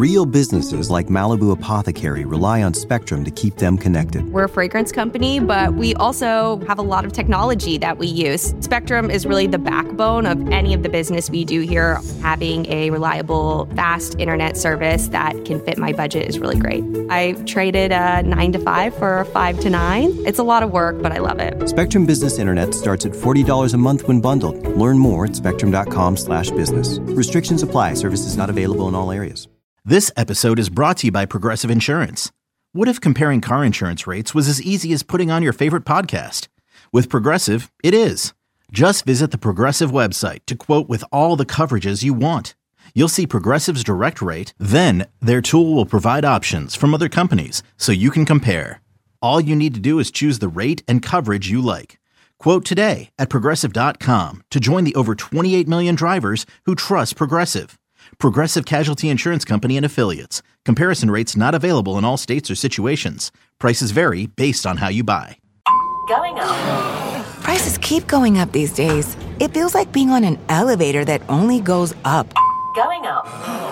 Real businesses like Malibu Apothecary rely on Spectrum to keep them connected. We're a fragrance company, but we also have a lot of technology that we use. Spectrum is really the backbone of any of the business we do here. Having a reliable, fast internet service that can fit my budget is really great. I traded a 9 to 5 for a 5 to 9. It's a lot of work, but I love it. Spectrum Business Internet starts at $40 a month when bundled. Learn more at spectrum.com/business. Restrictions apply. Services not available in all areas. This episode is brought to you by Progressive Insurance. What if comparing car insurance rates was as easy as putting on your favorite podcast? With Progressive, it is. Just visit the Progressive website to quote with all the coverages you want. You'll see Progressive's direct rate, then their tool will provide options from other companies so you can compare. All you need to do is choose the rate and coverage you like. Quote today at Progressive.com to join the over 28 million drivers who trust Progressive. Progressive Casualty Insurance Company and Affiliates. Comparison rates not available in all states or situations. Prices vary based on how you buy. Going up. Prices keep going up these days. It feels like being on an elevator that only goes up. Going up.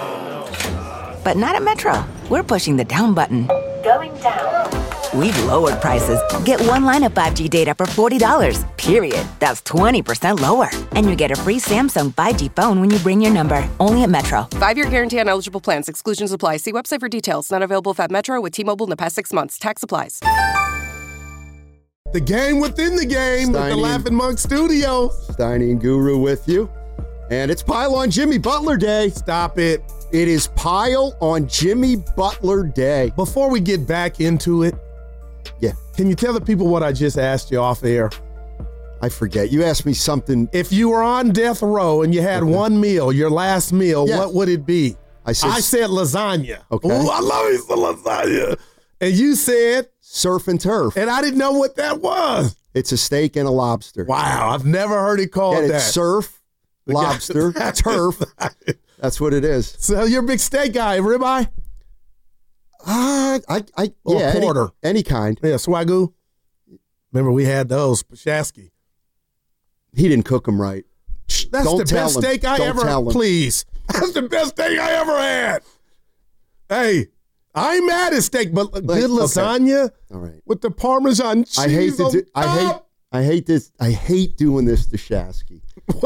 But not at Metro. We're pushing the down button. Going down. We've lowered prices. Get one line of 5G data for $40, period. That's 20% lower. And you get a free Samsung 5G phone when you bring your number. Only at Metro. 5-year guarantee on eligible plans. Exclusions apply. See website for details. Not available at Metro with T-Mobile in the past 6 months. Tax applies. The game within the game with the Laughing Monk Studios. Steiny and Guru with you. And it's Pile on Jimmy Butler Day. Stop it. It is Pile on Jimmy Butler Day. Before we get back into it, yeah. Can you tell the people what I just asked you off air? I forget. You asked me something. If you were on death row and you had one meal, your last meal, what would it be? I said lasagna. Okay. Ooh, I love me some lasagna. And you said? Surf and turf. And I didn't know what that was. It's a steak and a lobster. Wow. I've never heard it called that. Surf, lobster, turf. That's what it is. So you're a big steak guy. Ribeye? Yeah, porter. Any kind. Yeah, Swagoo. Remember we had those, Pashasky. He didn't cook them right. That's the best steak I ever had. Please. That's the best steak I ever had. Hey, I ain't mad at steak, but good lasagna with the Parmesan cheese. I hate this. I hate doing this to Shasky.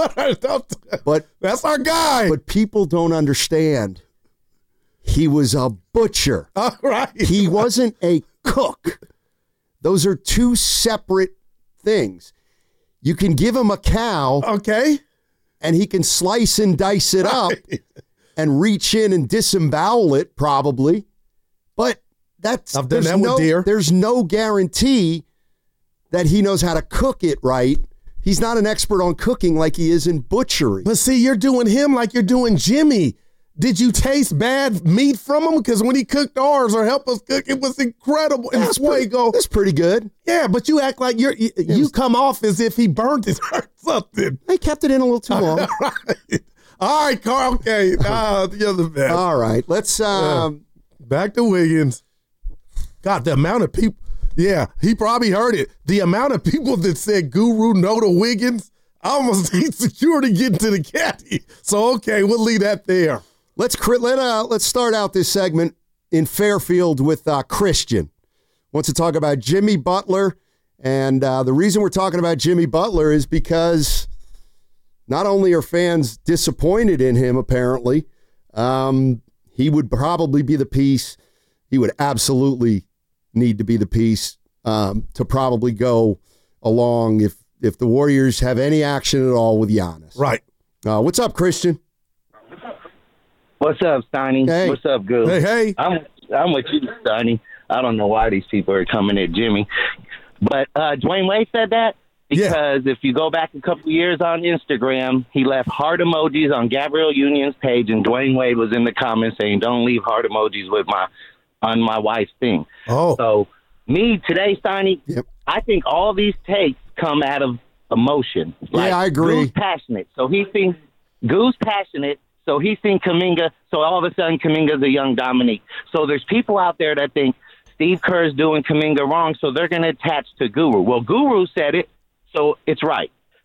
But that's our guy. But people don't understand. He was a butcher. All right. He wasn't a cook. Those are two separate things. You can give him a cow. Okay. And he can slice and dice it up and reach in and disembowel it, probably. But I've done that with deer. There's no guarantee that he knows how to cook it right. He's not an expert on cooking like he is in butchery. But see, you're doing him like you're doing Jimmy. Did you taste bad meat from him? Because when he cooked ours or helped us cook, it was incredible. And That's pretty good. Yeah, but you act like you come off as if he burnt it or something. I kept it in a little too long. All right, Carl. Okay, you're the best. All right, let's back to Wiggins. God, the amount of people. Yeah, he probably heard it. The amount of people that said Guru no to Wiggins, I almost need security getting to the caddy. So okay, we'll leave that there. Let's start out this segment in Fairfield with Christian. Wants to talk about Jimmy Butler, and the reason we're talking about Jimmy Butler is because not only are fans disappointed in him, apparently, he would probably be the piece. He would absolutely need to be the piece to probably go along if the Warriors have any action at all with Giannis. Right. What's up, Christian? What's up, Steiny? Hey. What's up, Goo? Hey. I'm with you, Steiny. I don't know why these people are coming at Jimmy. But Dwayne Wade said that because if you go back a couple years on Instagram, he left heart emojis on Gabrielle Union's page, and Dwayne Wade was in the comments saying, don't leave heart emojis on my wife's thing. Oh. So me today, Steiny, I think all these takes come out of emotion. Like, I agree. Goo's passionate. So he thinks Goo's passionate. So he's seen Kuminga, so all of a sudden Kuminga's a young Dominique. So there's people out there that think Steve Kerr's doing Kuminga wrong, so they're going to attach to Guru. Well, Guru said it, so it's right.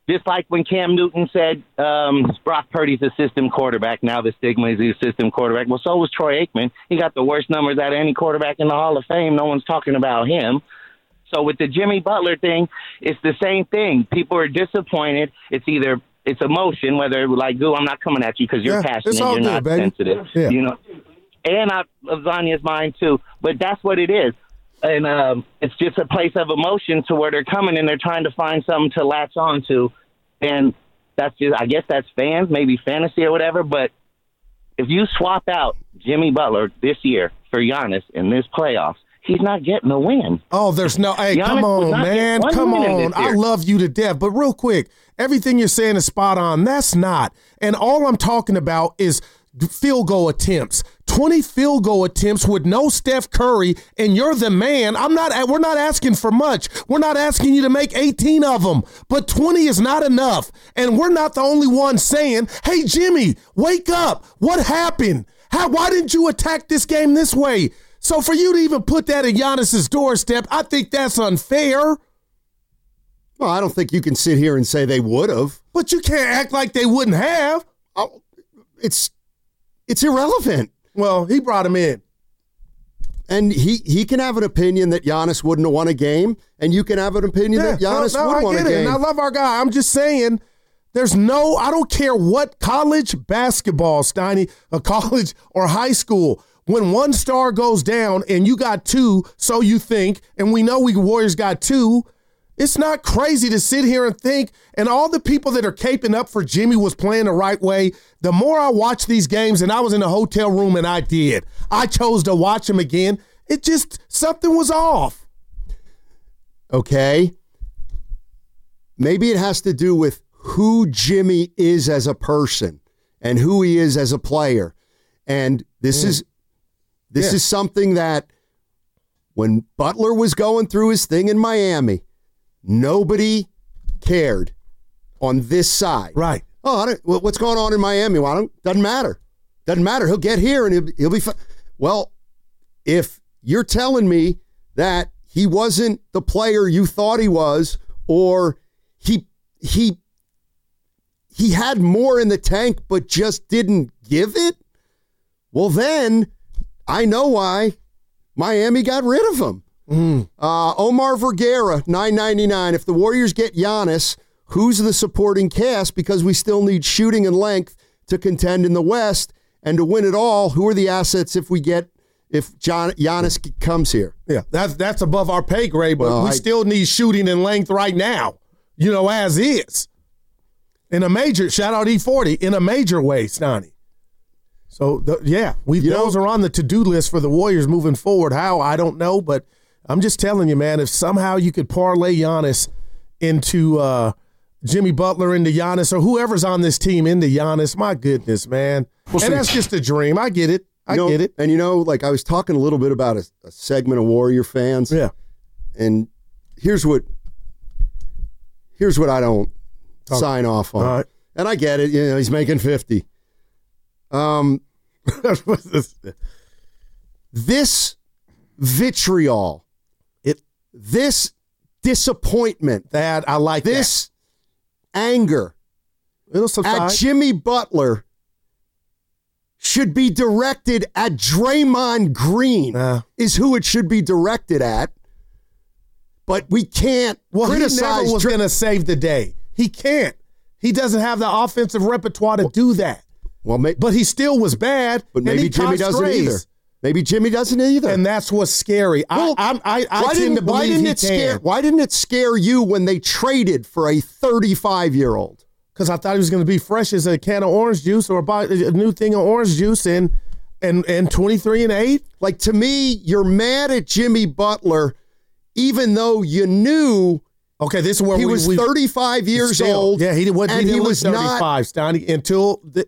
Just like when Cam Newton said Brock Purdy's a system quarterback. Now the stigma is he's a system quarterback. Well, so was Troy Aikman. He got the worst numbers out of any quarterback in the Hall of Fame. No one's talking about him. So with the Jimmy Butler thing, it's the same thing. People are disappointed. It's emotion, whether like, Goo, I'm not coming at you because you're passionate, you're good, not baby. sensitive, you know. And Lasagna's mine too. But that's what it is. And it's just a place of emotion to where they're coming and they're trying to find something to latch on to. And that's just, I guess that's fans, maybe fantasy or whatever. But if you swap out Jimmy Butler this year for Giannis in this playoffs, he's not getting a win. Oh, there's no, hey, Giannis come on, man. Come on. I love you to death. But real quick, everything you're saying is spot on. That's not. And all I'm talking about is field goal attempts. 20 field goal attempts with no Steph Curry, and you're the man. We're not asking for much. We're not asking you to make 18 of them, but 20 is not enough. And we're not the only ones saying, hey, Jimmy, wake up. What happened? Why didn't you attack this game this way? So for you to even put that at Giannis's doorstep, I think that's unfair. Well, I don't think you can sit here and say they would have. But you can't act like they wouldn't have. Oh, it's irrelevant. Well, he brought him in. And he can have an opinion that Giannis wouldn't have won a game, and you can have an opinion that Giannis would have won a game. And I love our guy. I'm just saying, I don't care what college basketball, Steiny, a college or high school, when one star goes down and you got two, so you think, and we know we Warriors got two, it's not crazy to sit here and think, and all the people that are caping up for Jimmy was playing the right way. The more I watch these games, and I was in a hotel room and I chose to watch them again. It just, something was off. Okay. Maybe it has to do with who Jimmy is as a person and who he is as a player. And this is something that when Butler was going through his thing in Miami, nobody cared on this side. Right. Oh, what's going on in Miami? Well, doesn't matter. Doesn't matter. He'll get here and he'll be fine. Well, if you're telling me that he wasn't the player you thought he was, or he had more in the tank but just didn't give it, well, then I know why Miami got rid of him. Omar Vergara, $9.99. If the Warriors get Giannis, who's the supporting cast? Because we still need shooting and length to contend in the West and to win it all. Who are the assets if Giannis comes here? Yeah, that's above our pay grade, but we still need shooting and length right now, as is. In a major, shout out E40, in a major way, Stoney. So, those are on the to-do list for the Warriors moving forward. How, I don't know, but I'm just telling you, man, if somehow you could parlay Giannis into Jimmy Butler into Giannis or whoever's on this team into Giannis, my goodness, man. And that's just a dream. I get it. I get it. And, like I was talking a little bit about a segment of Warrior fans. Yeah. And here's what I don't sign off on. Right. And I get it. He's making 50. This vitriol, this disappointment, that I like this anger at Jimmy Butler should be directed at Draymond Green is who it should be directed at. But we can't criticize. He never was going to save the day. He can't. He doesn't have the offensive repertoire to do that. Well, but he still was bad. But maybe Jimmy doesn't either. Maybe Jimmy doesn't either. And that's what's scary. Well, I tend to believe he can. Why didn't it scare you when they traded for a 35-year-old? Because I thought he was going to be fresh as a can of orange juice or buy a new thing of orange juice and 23-8. Like, to me, you're mad at Jimmy Butler even though you knew this is where he was 35 years old. Yeah, he was 35, not Stoney, until this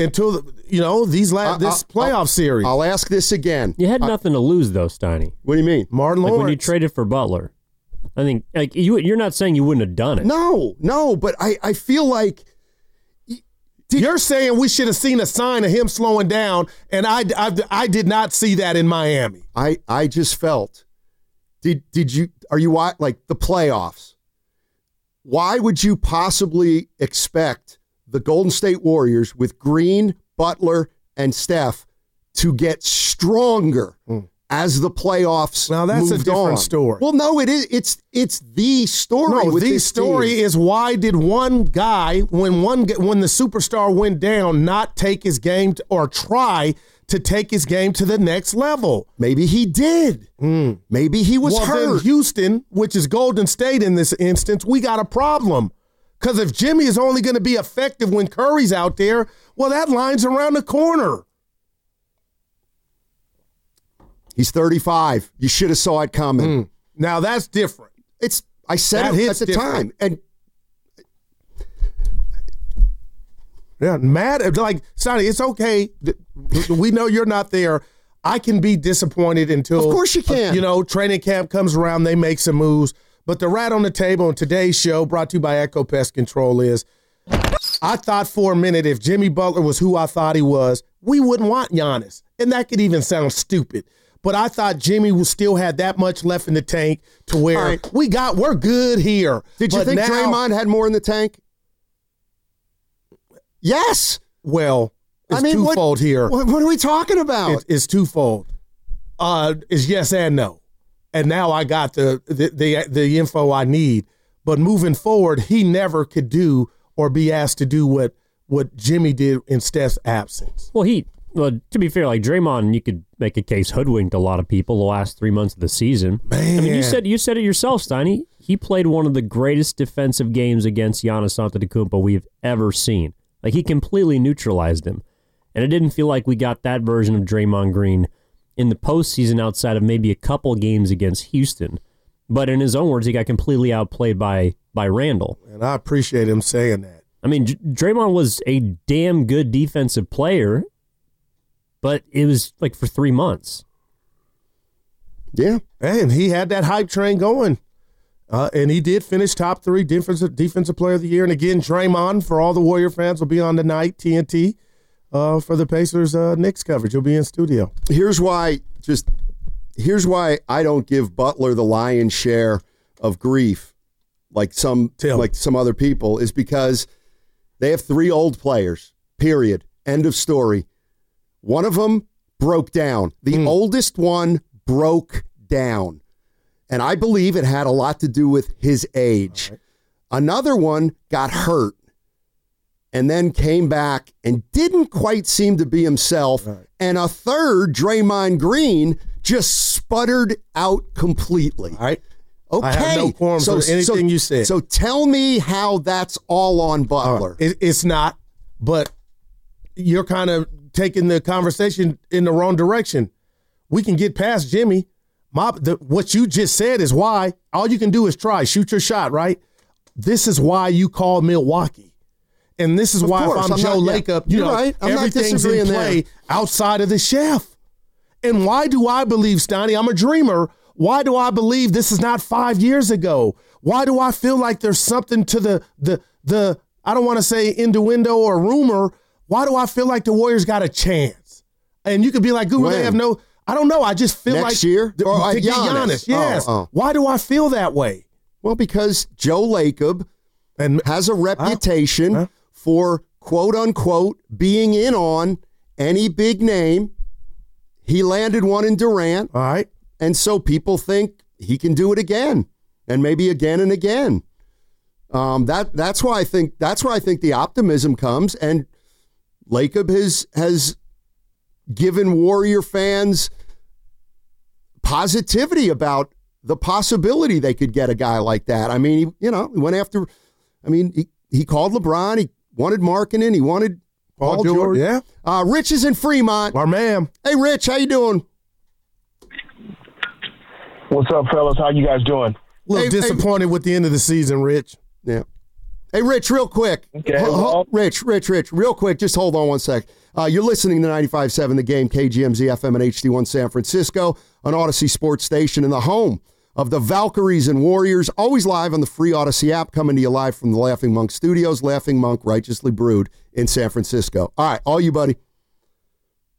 playoff series. I'll ask this again. You had nothing to lose, though, Steiny. What do you mean? Martin Lawrence. When you traded for Butler. I think you're not saying you wouldn't have done it. No, but I feel like you're saying we should have seen a sign of him slowing down, and I did not see that in Miami. I just felt. Are you like the playoffs? why would you possibly expect the Golden State Warriors with Green, Butler, and Steph to get stronger as the playoffs Now that's a moved different on? story. Well, no, it is. It's the story. No, with the this story team. is why did one guy, when the superstar went down, not take his game or try to take his game to the next level? Maybe he did. Maybe he was Then hurt. Houston, which is Golden State in this instance, we got a problem. Because if Jimmy is only going to be effective when Curry's out there, well, that line's around the corner. He's 35. You should have saw it coming. Now that's different. I said That it hits at the different. time. And Yeah, mad. Like, Sonny, it's okay. We know you're not there. I can be disappointed until, of course you can. Training camp comes around, they make some moves. But the rat on the table on today's show, brought to you by Echo Pest Control, is I thought for a minute if Jimmy Butler was who I thought he was, we wouldn't want Giannis. And that could even sound stupid. But I thought Jimmy still had that much left in the tank to where we're good here. Did you think Draymond had more in the tank? Yes. Well, it's twofold here. What are we talking about? It's twofold. It's yes and no. And now I got the info I need. But moving forward, he never could do or be asked to do what Jimmy did in Steph's absence. Well, to be fair, like Draymond, you could make a case hoodwinked a lot of people the last 3 months of the season. Man. I mean, you said it yourself, Steiny. He played one of the greatest defensive games against Giannis Antetokounmpo we've ever seen. Like, he completely neutralized him. And it didn't feel like we got that version of Draymond Green in the postseason outside of maybe a couple games against Houston. But in his own words, he got completely outplayed by Randall. And I appreciate him saying that. I mean, Draymond was a damn good defensive player, but it was like for 3 months. Yeah. And he had that hype train going. And he did finish top 3 defensive player of the year. And again, Draymond, for all the Warrior fans, will be on tonight, TNT, for the Pacers Knicks coverage. He'll be in studio. Here's why I don't give Butler the lion's share of grief like some other people, is because they have 3 old players, period. End of story. One of them broke down. The oldest one broke down. And I believe it had a lot to do with his age. Right. Another one got hurt and then came back and didn't quite seem to be himself. Right. And a third, Draymond Green, just sputtered out completely. All right. Okay. I have no qualms with anything you said. So tell me how that's all on Butler. It's not, but you're kind of taking the conversation in the wrong direction. We can get past Jimmy. What you just said is why. All you can do is try. Shoot your shot, right? This is why you call Milwaukee. And this is why if I'm Joe Lacob, right. everything's in play outside of the chef. And why do I believe, Steiny, I'm a dreamer. Why do I believe this is not 5 years ago? Why do I feel like there's something to the I don't want to say innuendo or rumor. Why do I feel like the Warriors got a chance? And you could be like, Guru, they have no, I don't know. I just feel next year? To get Giannis. Yes. Why do I feel that way? Well, because Joe Lacob has a reputation for, quote unquote, being in on any big name. He landed one in Durant. All right. And so people think he can do it again, and maybe again and again. That's why I think the optimism comes, and Lacob has given Warrior fans positivity about the possibility they could get a guy like that. I mean, he went after. I mean, he called LeBron. He wanted Markkanen. He wanted Paul George. Yeah. Rich is in Fremont. Our man. Hey, Rich, how you doing? What's up, fellas? How you guys doing? A little disappointed with the end of the season, Rich. Yeah. Hey, Rich, real quick. Okay. Rich, real quick. Just hold on one sec. You're listening to 95.7 The Game, KGMZ FM and HD1 San Francisco, an Odyssey sports station in the home of the Valkyries and Warriors, always live on the free Odyssey app, coming to you live from the Laughing Monk Studios. Laughing Monk, righteously brewed in San Francisco. All right, all you, buddy.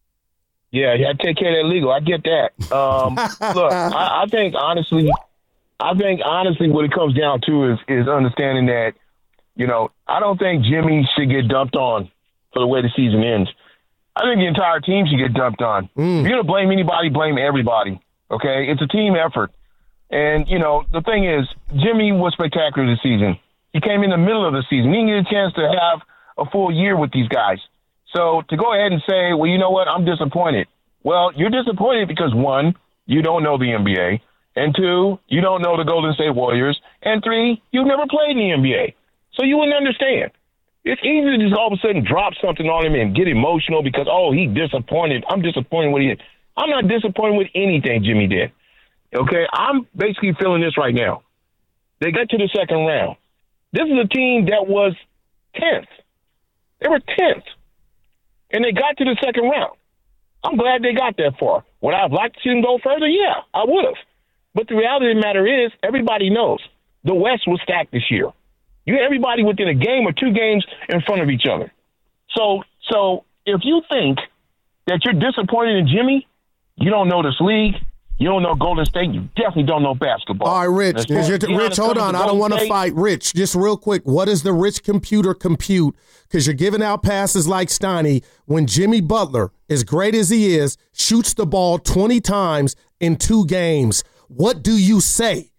Yeah, you had to take care of that legal. I get that. Look, I think, honestly, I think, honestly, what it comes down to is understanding that, I don't think Jimmy should get dumped on for the way the season ends. I think the entire team should get dumped on. If you're going to blame anybody, blame everybody, okay? It's a team effort. And, the thing is, Jimmy was spectacular this season. He came in the middle of the season. He didn't get a chance to have a full year with these guys. So to go ahead and say, well, you know what, I'm disappointed. Well, you're disappointed because, 1, you don't know the NBA. And 2, you don't know the Golden State Warriors. And 3, you've never played in the NBA. So you wouldn't understand. It's easy to just all of a sudden drop something on him and get emotional because, he's disappointed. I'm disappointed with him. I'm not disappointed with anything Jimmy did. Okay? I'm basically feeling this right now. They got to the second round. This is a team that was 10th. They were 10th. And they got to the second round. I'm glad they got that far. Would I have liked to see them go further? Yeah, I would have. But the reality of the matter is, everybody knows the West was stacked this year. You had everybody within a game or 2 games in front of each other. So if you think that you're disappointed in Jimmy, you don't know this league. You don't know Golden State. You definitely don't know basketball. All right, Rich. Rich, hold on. I don't want to fight. Rich, just real quick. What does the Rich computer compute? Because you're giving out passes like Steiny when Jimmy Butler, as great as he is, shoots the ball 20 times in 2 games. What do you say?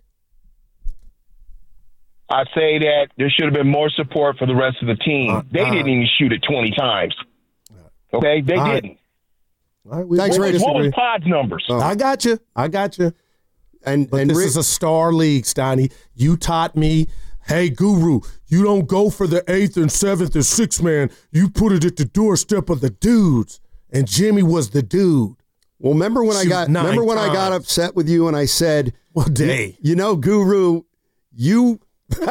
I say that there should have been more support for the rest of the team. They didn't even shoot it 20 times. Okay? They didn't. All right, Thanks, what was Pod's numbers? I got you. But this is a star league, Steiny. You taught me, hey, Guru, you don't go for the 8th and 7th and 6th man. You put it at the doorstep of the dudes. And Jimmy was the dude. Well, remember when I got upset with you and I said, "What day? Guru, you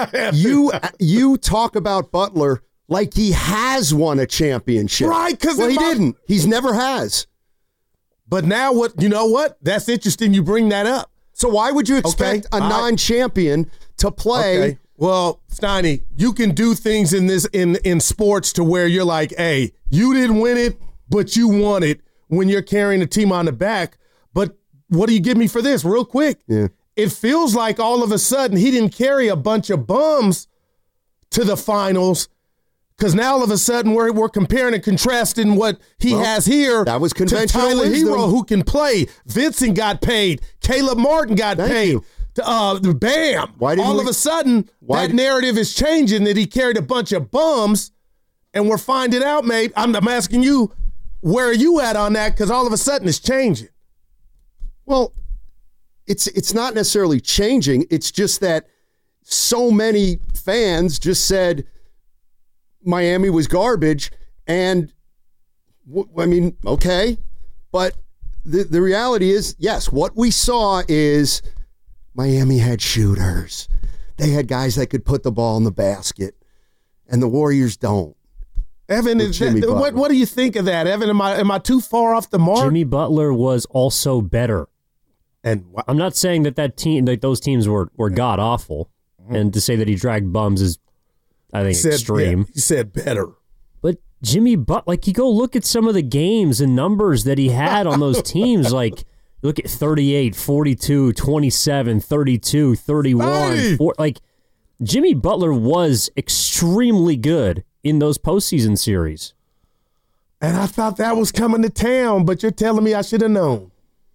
talk about Butler like he has won a championship, right? Because he didn't. He's never has. But now what? You know what? That's interesting. You bring that up. So why would you expect a non-champion to play? Okay. Well, Steiny, you can do things in sports to where you're like, hey, you didn't win it, but you won it when you're carrying a team on the back. But what do you give me for this? Real quick. Yeah. It feels like all of a sudden he didn't carry a bunch of bums to the finals because now all of a sudden we're comparing and contrasting what he has here that was conventional to Tyler wisdom. Hero, who can play. Vincent got paid. Caleb Martin got paid. Bam. All of a sudden, that narrative is changing that he carried a bunch of bums, and we're finding out, mate. I'm asking you, where are you at on that? Because all of a sudden it's changing. Well, it's not necessarily changing. It's just that so many fans just said Miami was garbage. And, okay. But the reality is, yes, what we saw is Miami had shooters. They had guys that could put the ball in the basket. And the Warriors don't. Evan, what do you think of that? Evan, am I too far off the mark? Jimmy Butler was also better. And I'm not saying that team, like those teams were god awful, and to say that he dragged bums is, I think, extreme. Yeah, he said better. But Jimmy Butler, like you go look at some of the games and numbers that he had on those teams, like look at 38, 42, 27, 32, 31, 4, like Jimmy Butler was extremely good in those postseason series. And I thought that was coming to town, but you're telling me I should have known.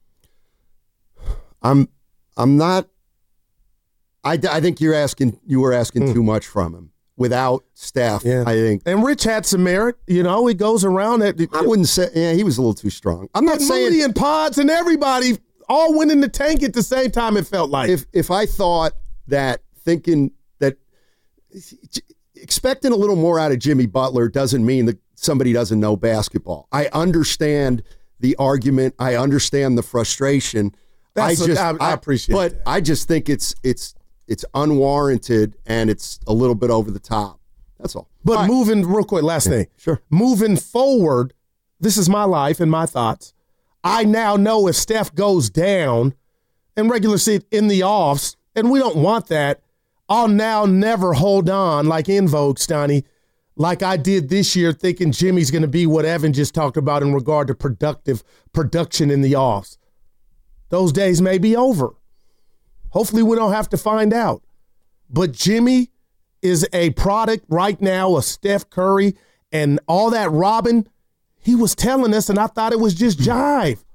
I'm not. I think you were asking too much from him without Steph. Yeah. I think, and Rich had some merit. He goes around it. I wouldn't say. Yeah, he was a little too strong. I'm not saying Moody and Pods and everybody all went in the tank at the same time. It felt like if I thought that, thinking that expecting a little more out of Jimmy Butler doesn't mean that somebody doesn't know basketball. I understand the argument. I understand the frustration. I appreciate it. But I just think it's unwarranted and it's a little bit over the top. That's all. But moving real quick, last thing. Sure. Moving forward, this is my life and my thoughts. I now know if Steph goes down in regular season in the offs, and we don't want that, I'll now never hold on like in Vogue, Steiny, like I did this year, thinking Jimmy's going to be what Evan just talked about in regard to production in the offs. Those days may be over. Hopefully we don't have to find out. But Jimmy is a product right now of Steph Curry and all that robbing. He was telling us, and I thought it was just jive.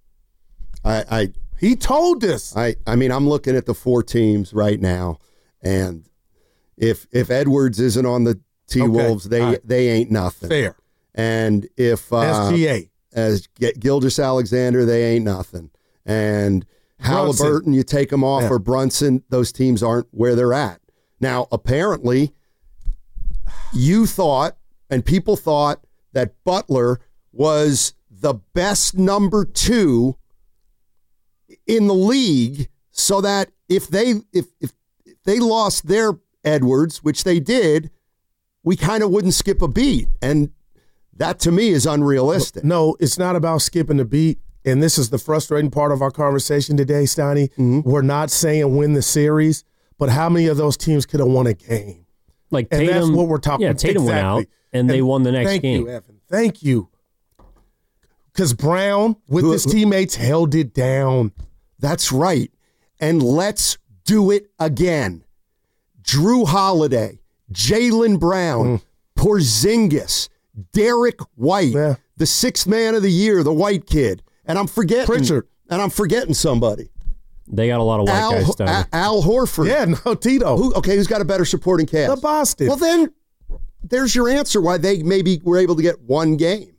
He told us. I mean, I'm looking at the 4 teams right now, and if Edwards isn't on the T-Wolves, they ain't nothing. Fair. And if SGA. As Gilgeous-Alexander, they ain't nothing. And Halliburton, you take them off, or Brunson, those teams aren't where they're at. Now, apparently, you thought, and people thought, that Butler was the best number 2 in the league, so that if they lost their Edwards, which they did, we kind of wouldn't skip a beat. And that, to me, is unrealistic. No, it's not about skipping a beat. And this is the frustrating part of our conversation today, Steiny. Mm-hmm. We're not saying win the series, but how many of those teams could have won a game? Like and Tatum, that's what we're talking about. Tatum went out, and they won the next thank game. Thank you, Evan. Thank you. Because Brown, with his teammates, held it down. That's right. And let's do it again. Drew Holiday, Jaylen Brown, Porzingis, Derek White, the 6th man of the year, the white kid. And I'm forgetting Pritchard. And I'm forgetting somebody. They got a lot of white guys done. Al Horford. Yeah, no, Tito. Who's got a better supporting cast? The Boston. Well, then there's your answer why they maybe were able to get one game.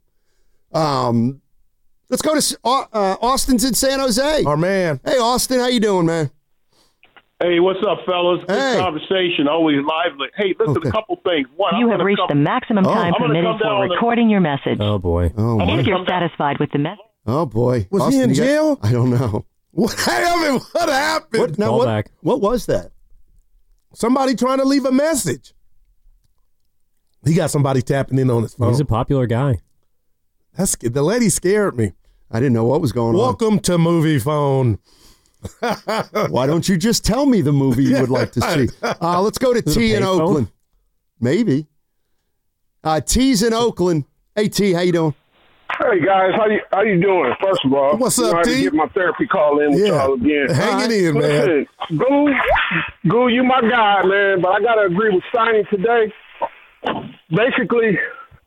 Let's go to Austin's in San Jose. Our man. Hey, Austin, how you doing, man? Hey, what's up, fellas? Hey. Good conversation, always lively. Hey, listen, a couple things. One, you have reached the maximum time permitted for recording your message. Oh, boy. If you're satisfied with the message. Oh, boy. Was Austin, he in jail? I don't know. What happened? What happened? What was that? Somebody trying to leave a message. He got somebody tapping in on his phone. He's a popular guy. The lady scared me. I didn't know what was going on. Welcome to Movie Phone. Why don't you just tell me the movie you would like to see? Let's go to T in Oakland. Maybe. T's in Oakland. Hey, T, how you doing? Hey guys, how you doing? First of all, what's up, I had to T? get my therapy call in with y'all again. Hang it in, man. Listen, Goo, you my guy, man. But I gotta agree with Steiny today. Basically,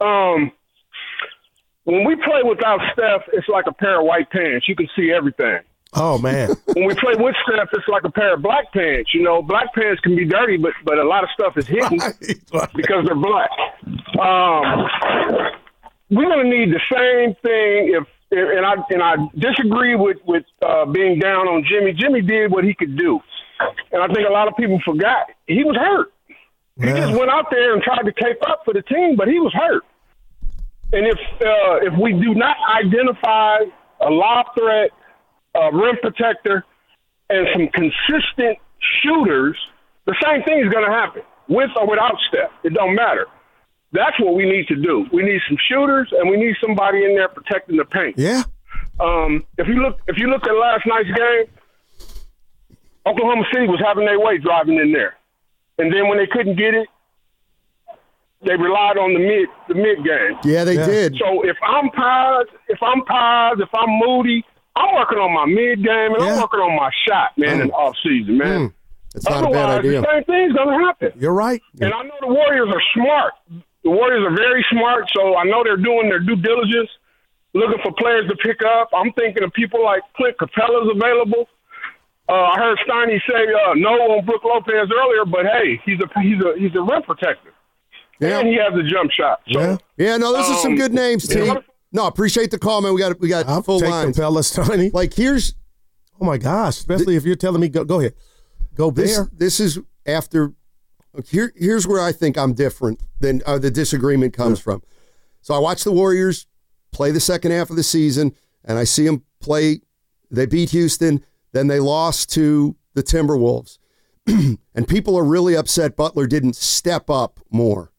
when we play without Steph, it's like a pair of white pants. You can see everything. Oh man. When we play with Steph, it's like a pair of black pants. You know, black pants can be dirty, but a lot of stuff is hidden because they're black. We're going to need the same thing and I disagree with being down on Jimmy. Jimmy did what he could do. And I think a lot of people forgot he was hurt. He just went out there and tried to cape up for the team, but he was hurt. And if we do not identify a lob threat, a rim protector, and some consistent shooters, the same thing is going to happen with or without Steph. It don't matter. That's what we need to do. We need some shooters, and we need somebody in there protecting the paint. Yeah. If you look at last night's game, Oklahoma City was having their way driving in there, and then when they couldn't get it, they relied on the mid game. Yeah, they did. So if I'm Paz, if I'm Moody, I'm working on my mid game and I'm working on my shot, man, in the off season, man. That's not a bad idea. The same thing's gonna happen. You're right. And I know the Warriors are smart. The Warriors are very smart, so I know they're doing their due diligence, looking for players to pick up. I'm thinking of people like Clint Capella's available. I heard Steiny say no on Brook Lopez earlier, but hey, he's a rim protector, and he has a jump shot. So, no, those are some good names, T. No, appreciate the call, man. We got I'll full take lines. Capella, Steiny. Like here's, oh my gosh, especially if you're telling me go ahead, go Bear. This is after. Here's where I think I'm different than the disagreement comes from. So I watch the Warriors play the second half of the season, and I see them play. They beat Houston, then they lost to the Timberwolves. And people are really upset Butler didn't step up more.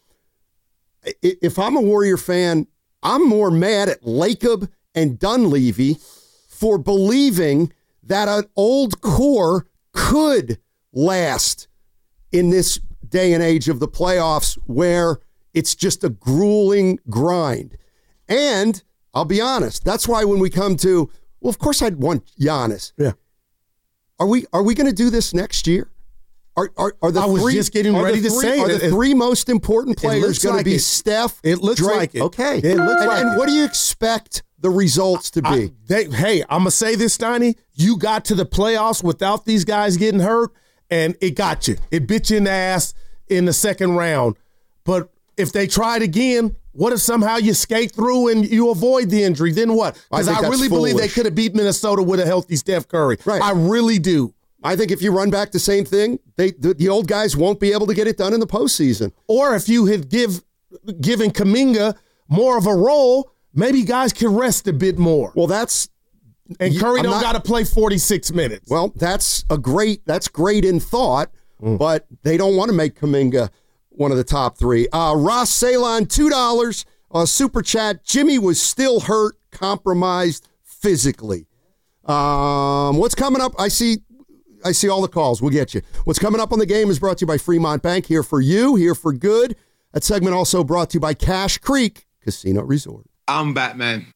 If I'm a Warrior fan, I'm more mad at Lacob and Dunleavy for believing that an old core could last in this day and age of the playoffs where it's just a grueling grind. And I'll be honest, that's why when we come to, well, of course I'd want Giannis. Yeah. Are we going to do this next year? Are the I was three, just getting ready to say Are it. the three most important players going to be Steph? It looks Drake? like it. Okay. It looks like and it. what do you expect the results to be? Hey, I'm going to say this, Steiny. You got to the playoffs without these guys getting hurt, and it got you. It bit you in the ass in the second round. But if they try it again, what if somehow you skate through and you avoid the injury? Then what? Because I really believe they could have beat Minnesota with a healthy Steph Curry. Right. I really do. I think if you run back the same thing, the old guys won't be able to get it done in the postseason. Or if you had given Kuminga more of a role, maybe guys can rest a bit more. Well, and Curry don't got to play 46 minutes. Well, that's great in thought, but they don't want to make Kuminga one of the top three. Ross Salon, $2 super chat. Jimmy was still hurt, compromised physically. What's coming up? I see all the calls. We'll get you. What's coming up on the game is brought to you by Fremont Bank. Here for you, here for good. That segment also brought to you by Cache Creek Casino Resort. I'm Batman.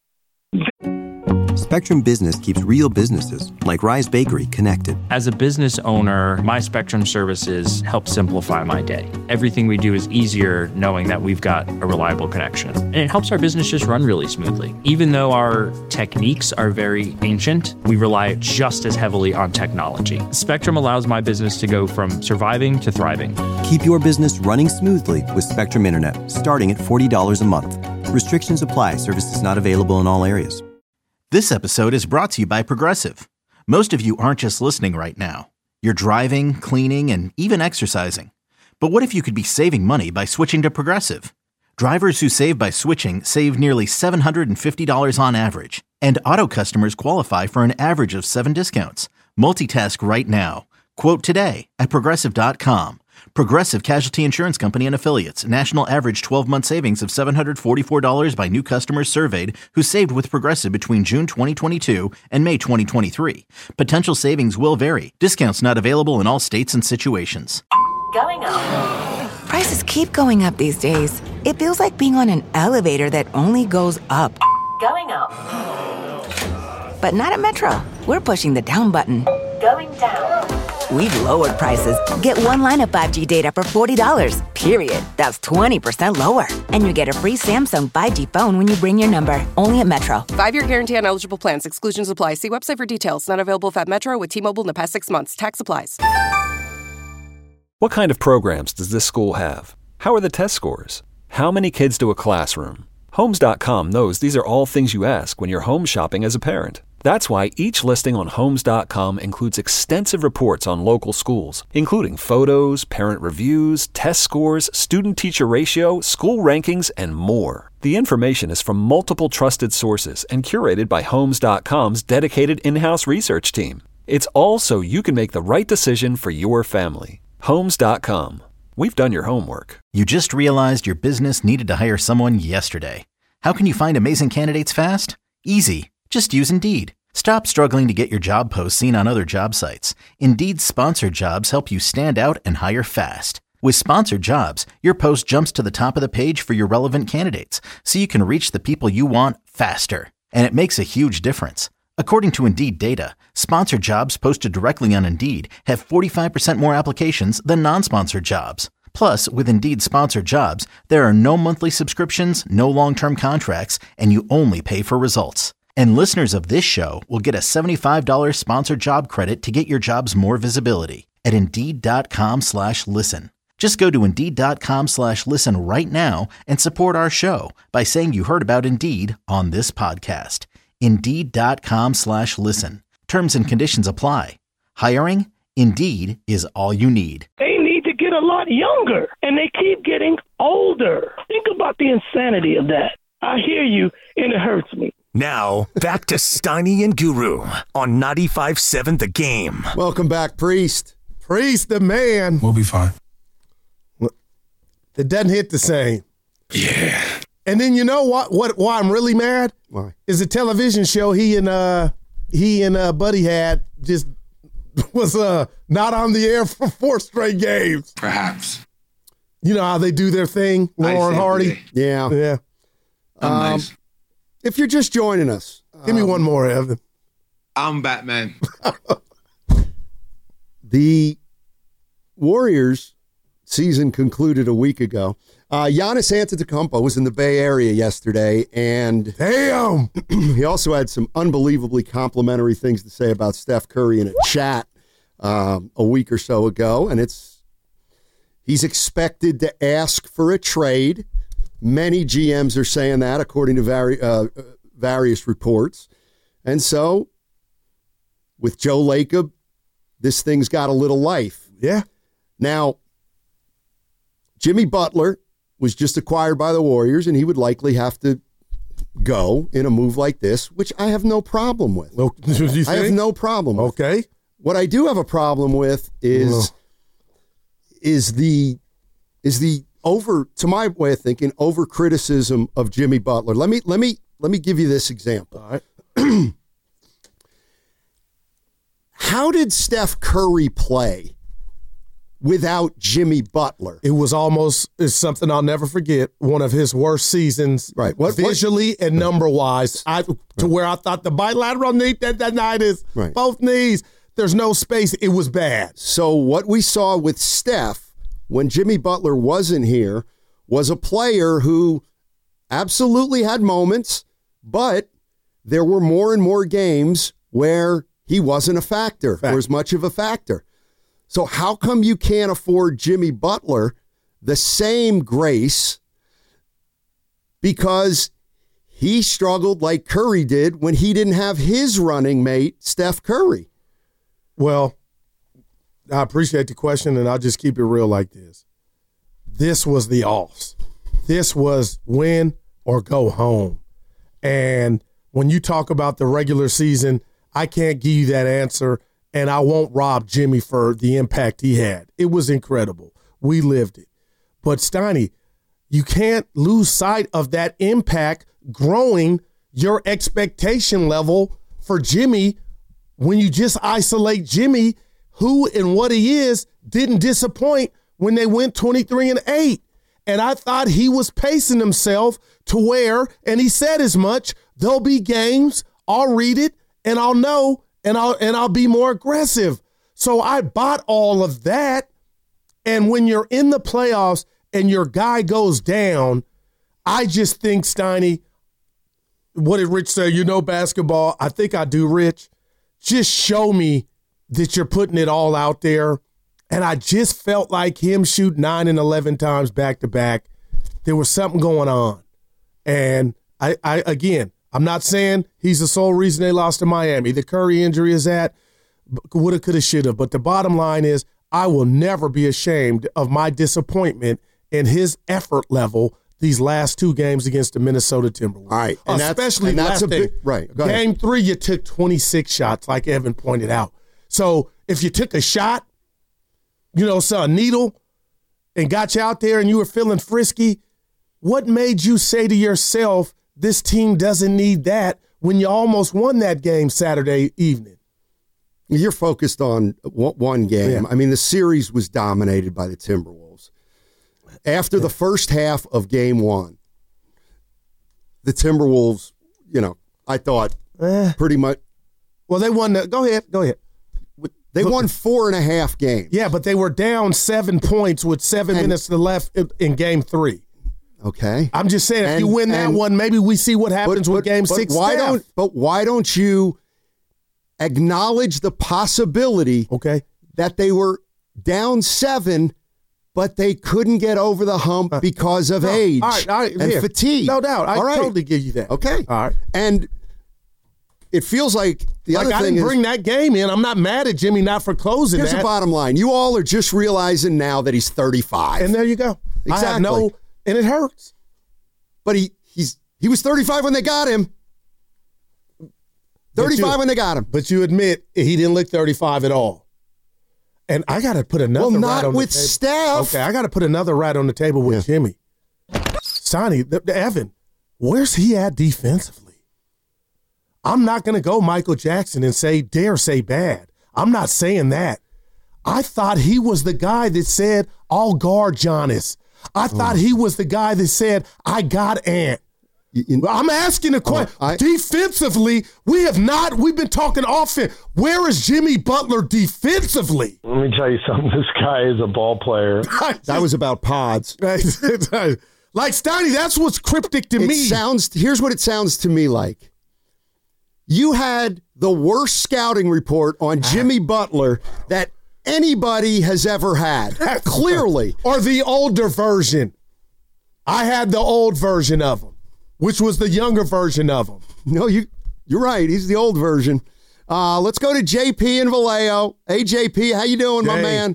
Spectrum Business keeps real businesses, like Rise Bakery, connected. As a business owner, my Spectrum services help simplify my day. Everything we do is easier knowing that we've got a reliable connection. And it helps our business just run really smoothly. Even though our techniques are very ancient, we rely just as heavily on technology. Spectrum allows my business to go from surviving to thriving. Keep your business running smoothly with Spectrum Internet, starting at $40 a month. Restrictions apply. Services not available in all areas. This episode is brought to you by Progressive. Most of you aren't just listening right now. You're driving, cleaning, and even exercising. But what if you could be saving money by switching to Progressive? Drivers who save by switching save nearly $750 on average. And auto customers qualify for an average of 7 discounts. Multitask right now. Quote today at Progressive.com. Progressive Casualty Insurance Company and Affiliates. National average 12-month savings of $744 by new customers surveyed who saved with Progressive between June 2022 and May 2023. Potential savings will vary. Discounts not available in all states and situations. Going up. Prices keep going up these days. It feels like being on an elevator that only goes up. Going up. But not at Metro. We're pushing the down button. Going down. We've lowered prices. Get one line of 5G data for $40, period. That's 20% lower. And you get a free Samsung 5G phone when you bring your number. Only at Metro. 5-year guarantee on eligible plans. Exclusions apply. See website for details. Not available at Metro with T-Mobile in the past 6 months. Tax applies. What kind of programs does this school have? How are the test scores? How many kids do a classroom? Homes.com knows these are all things you ask when you're home shopping as a parent. That's why each listing on Homes.com includes extensive reports on local schools, including photos, parent reviews, test scores, student-teacher ratio, school rankings, and more. The information is from multiple trusted sources and curated by Homes.com's dedicated in-house research team. It's all so you can make the right decision for your family. Homes.com. We've done your homework. You just realized your business needed to hire someone yesterday. How can you find amazing candidates fast? Easy. Just use Indeed. Stop struggling to get your job posts seen on other job sites. Indeed's sponsored jobs help you stand out and hire fast. With sponsored jobs, your post jumps to the top of the page for your relevant candidates, so you can reach the people you want faster. And it makes a huge difference. According to Indeed data, sponsored jobs posted directly on Indeed have 45% more applications than non-sponsored jobs. Plus, with Indeed sponsored jobs, there are no monthly subscriptions, no long-term contracts, and you only pay for results. And listeners of this show will get a $75 sponsored job credit to get your jobs more visibility at Indeed.com/listen. Just go to Indeed.com/listen right now and support our show by saying you heard about Indeed on this podcast. Indeed.com/listen. Terms and conditions apply. Hiring? Indeed is all you need. They need to get a lot younger, and they keep getting older. Think about the insanity of that. I hear you, and it hurts me. Now, back to Steiny and Guru on 95.7 The Game. Welcome back, Priest. Priest, the man. We'll be fine. It doesn't hit the same. Yeah. And then you know why I'm really mad? Why? Is a television show he and Buddy had just was not on the air for 4 straight games. Perhaps. You know how they do their thing, Lauren Hardy? Yeah. Yeah. Nice. If you're just joining us. Give me one more, Evan. I'm Batman. The Warriors season concluded a week ago. Giannis Antetokounmpo was in the Bay Area yesterday, and damn, he also had some unbelievably complimentary things to say about Steph Curry in a chat a week or so ago, and he's expected to ask for a trade. Many GMs are saying that, according to various reports. And so, with Joe Lacob, this thing's got a little life. Yeah. Now, Jimmy Butler was just acquired by the Warriors, and he would likely have to go in a move like this, which I have no problem with. I have no problem with. Okay. What I do have a problem with is the to my way of thinking, over criticism of Jimmy Butler. Let me give you this example. All right. How did Steph Curry play without Jimmy Butler? It's something I'll never forget. One of his worst seasons, right? Visually and number wise, to where I thought the bilateral knee that night is both knees. There's no space. It was bad. So what we saw with Steph when Jimmy Butler wasn't here was a player who absolutely had moments, but there were more and more games where he wasn't a factor or as much of a factor. So how come you can't afford Jimmy Butler the same grace because he struggled like Curry did when he didn't have his running mate, Steph Curry? Well, I appreciate the question, and I'll just keep it real like this. This was the offs. This was win or go home. And when you talk about the regular season, I can't give you that answer, and I won't rob Jimmy for the impact he had. It was incredible. We lived it. But, Steiny, you can't lose sight of that impact growing your expectation level for Jimmy when you just isolate Jimmy, who and what he is, didn't disappoint when they went 23-8. And I thought he was pacing himself to where, and he said as much, there'll be games, I'll read it, and I'll know, and I'll be more aggressive. So I bought all of that. And when you're in the playoffs and your guy goes down, I just think, Steiny, what did Rich say? You know basketball. I think I do, Rich. Just show me that you're putting it all out there. And I just felt like him shoot 9 and 11 times back to back. There was something going on. And I again, I'm not saying he's the sole reason they lost to Miami. The Curry injury is that. Woulda, coulda, shoulda. But the bottom line is I will never be ashamed of my disappointment in his effort level these last two games against the Minnesota Timberwolves. All right. And especially that's last a big, right. Go Game ahead. 3, you took 26 shots, like Evan pointed out. So if you took a shot, a needle, and got you out there and you were feeling frisky, what made you say to yourself, this team doesn't need that when you almost won that game Saturday evening? You're focused on one game. Yeah. I mean, the series was dominated by the Timberwolves. After the first half of game 1, the Timberwolves, I thought pretty much. Well, they won. Go ahead. They won 4.5 games. Yeah, but they were down 7 points with 7 minutes left in game 3. Okay. I'm just saying, if you win that one, maybe we see what happens with game 6. Why don't you acknowledge the possibility that they were down 7, but they couldn't get over the hump because of age and fatigue? No doubt. I totally give you that. Okay. All right. And it feels like the other thing I didn't bring that game in. I'm not mad at Jimmy not for closing Here's the bottom line. You all are just realizing now that he's 35. And there you go. Exactly. And it hurts. But he was 35 when they got him. 35 when they got him. But you admit he didn't look 35 at all. And I got to put another right on the table. with Steph. Okay, I got to put another right on the table with Jimmy. Sonny, Evan, where's he at defensively? I'm not going to go Michael Jackson and dare say bad. I'm not saying that. I thought he was the guy that said, I'll guard Giannis. I thought he was the guy that said, I got Ant. I'm asking a question. Defensively, we've been talking offense. Where is Jimmy Butler defensively? Let me tell you something. This guy is a ball player. That was about pods. Like, Steiny, that's what's cryptic to me. Here's what it sounds to me like. You had the worst scouting report on Jimmy Butler that anybody has ever had. Clearly. Or the older version. I had the old version of him, which was the younger version of him. No, you're right. He's the old version. Let's go to JP in Vallejo. Hey, JP, how you doing, my man?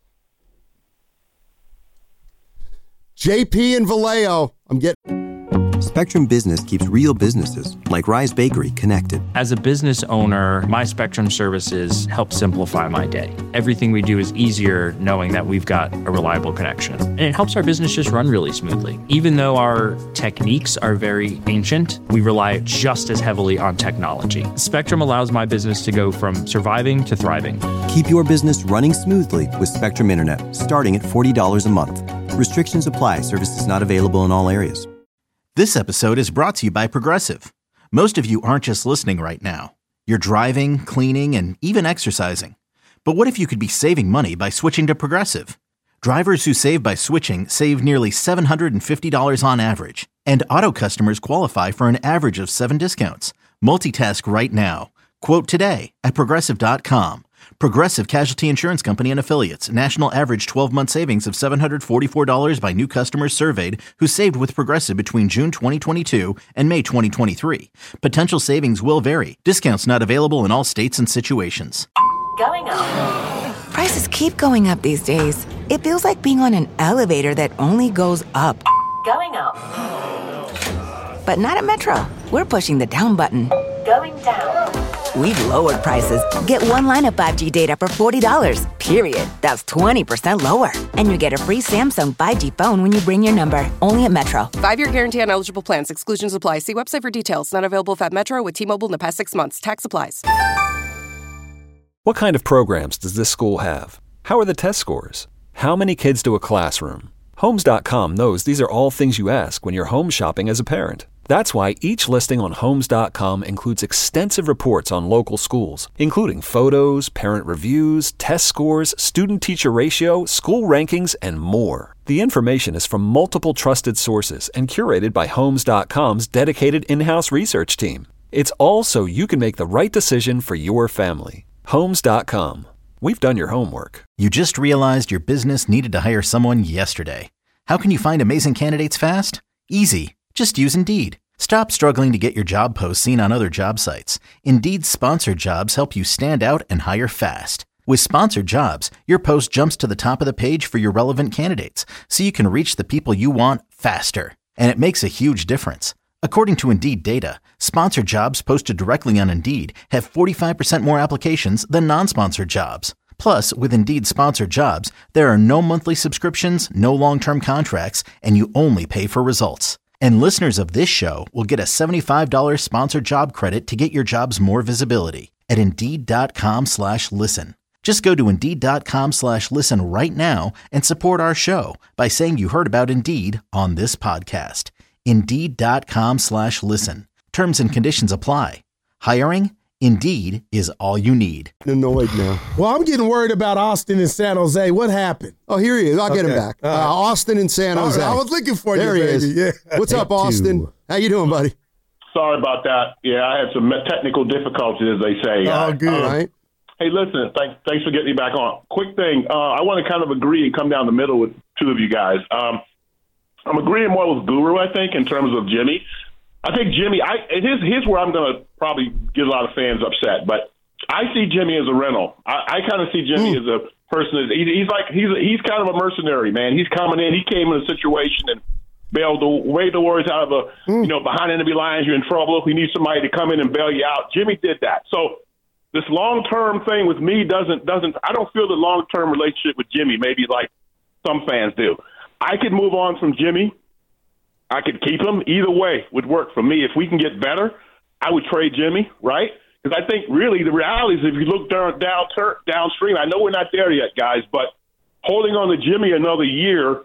JP in Vallejo. Spectrum Business keeps real businesses, like Rise Bakery, connected. As a business owner, my Spectrum services help simplify my day. Everything we do is easier knowing that we've got a reliable connection. And it helps our business just run really smoothly. Even though our techniques are very ancient, we rely just as heavily on technology. Spectrum allows my business to go from surviving to thriving. Keep your business running smoothly with Spectrum Internet, starting at $40 a month. Restrictions apply. Services not available in all areas. This episode is brought to you by Progressive. Most of you aren't just listening right now. You're driving, cleaning, and even exercising. But what if you could be saving money by switching to Progressive? Drivers who save by switching save nearly $750 on average. And auto customers qualify for an average of 7 discounts. Multitask right now. Quote today at Progressive.com. Progressive Casualty Insurance Company and Affiliates. National average 12-month savings of $744 by new customers surveyed who saved with Progressive between June 2022 and May 2023. Potential savings will vary. Discounts not available in all states and situations. Going up. Prices keep going up these days. It feels like being on an elevator that only goes up. Going up. But not at Metro. We're pushing the down button. Going down. We've lowered prices. Get one line of 5G data for $40, period. That's 20% lower. And you get a free Samsung 5G phone when you bring your number. Only at Metro. 5-year guarantee on eligible plans. Exclusions apply. See website for details. Not available if at Metro with T-Mobile in the past 6 months. Tax applies. What kind of programs does this school have? How are the test scores? How many kids do a classroom? Homes.com knows these are all things you ask when you're home shopping as a parent. That's why each listing on Homes.com includes extensive reports on local schools, including photos, parent reviews, test scores, student-teacher ratio, school rankings, and more. The information is from multiple trusted sources and curated by Homes.com's dedicated in-house research team. It's all so you can make the right decision for your family. Homes.com. We've done your homework. You just realized your business needed to hire someone yesterday. How can you find amazing candidates fast? Easy. Just use Indeed. Stop struggling to get your job posts seen on other job sites. Indeed's sponsored jobs help you stand out and hire fast. With sponsored jobs, your post jumps to the top of the page for your relevant candidates, so you can reach the people you want faster. And it makes a huge difference. According to Indeed data, sponsored jobs posted directly on Indeed have 45% more applications than non-sponsored jobs. Plus, with Indeed sponsored jobs, there are no monthly subscriptions, no long-term contracts, and you only pay for results. And listeners of this show will get a $75 sponsored job credit to get your jobs more visibility at Indeed.com/listen. Just go to Indeed.com/listen right now and support our show by saying you heard about Indeed on this podcast. Indeed.com/listen. Terms and conditions apply. Hiring? Indeed is all you need. Annoyed now. Well, I'm getting worried about Austin and San Jose. What happened? Oh, here he is. I'll get him back. Austin and San Jose. I was looking for there you, he baby. is. Yeah. What's up, Austin? How you doing, buddy? Sorry about that. Yeah, I had some technical difficulties, as they say. Oh, good. Right. Hey, listen, thanks for getting me back on. Quick thing. I want to kind of agree and come down the middle with two of you guys. I'm agreeing more with Guru, I think, in terms of Jimmy. I think Jimmy, here's where I'm going to probably get a lot of fans upset, but I see Jimmy as a rental. I kind of see Jimmy as a person. He's kind of a mercenary, man. He's coming in. He came in a situation and bailed the Warriors out of behind enemy lines. You're in trouble. We need somebody to come in and bail you out. Jimmy did that. So this long-term thing with me doesn't. I don't feel the long-term relationship with Jimmy maybe like some fans do. I could move on from Jimmy. I could keep him. Either way would work for me. If we can get better, I would trade Jimmy, right? Because I think really the reality is if you look downstream, I know we're not there yet, guys, but holding on to Jimmy another year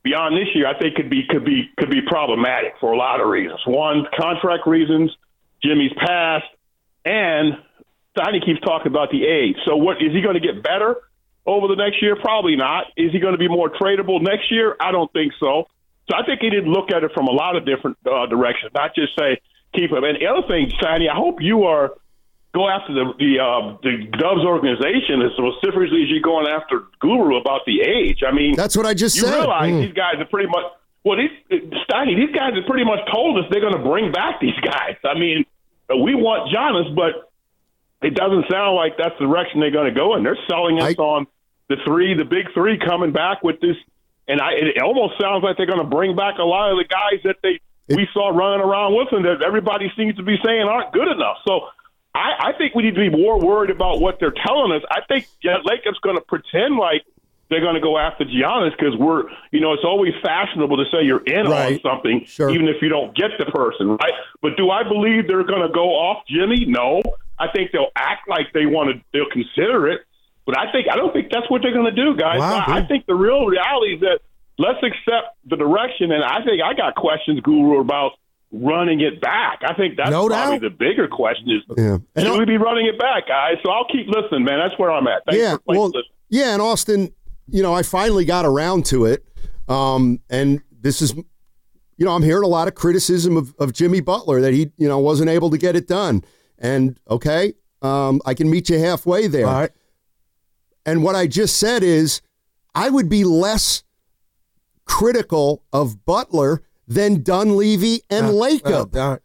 beyond this year, I think could be problematic for a lot of reasons. One, contract reasons, Jimmy's past, and Steiny keeps talking about the age. So what is he going to get better over the next year? Probably not. Is he going to be more tradable next year? I don't think so. So I think he did look at it from a lot of different directions, not just say keep him. And the other thing, Steiny, I hope you go after the Dubs organization as specifically as you're going after Guru about the age. I mean, that's what I just said. You realize these guys are pretty much Steiny. These guys have pretty much told us they're going to bring back these guys. I mean, we want Giannis, but it doesn't sound like that's the direction they're going to go in. They're selling us on the big three coming back with this, and it almost sounds like they're going to bring back a lot of the guys that we saw running around with them that everybody seems to be saying aren't good enough. So I think we need to be more worried about what they're telling us. I think Lakers going to pretend like they're going to go after Giannis because it's always fashionable to say you're in on something, even if you don't get the person, right? But do I believe they're going to go off Jimmy? No. I think they'll act like they'll consider it, but I don't think that's what they're going to do, guys. Wow, I think the real reality is that let's accept the direction, and I think I got questions, Guru, about running it back. I think that's probably the bigger question is, should we be running it back, guys? So I'll keep listening, man. That's where I'm at. Thanks for listening. Yeah, and Austin, I finally got around to it, and this is, I'm hearing a lot of criticism of Jimmy Butler that he, wasn't able to get it done. And, okay, I can meet you halfway there. All right. And what I just said is I would be less critical of Butler than Dunleavy and Lacob.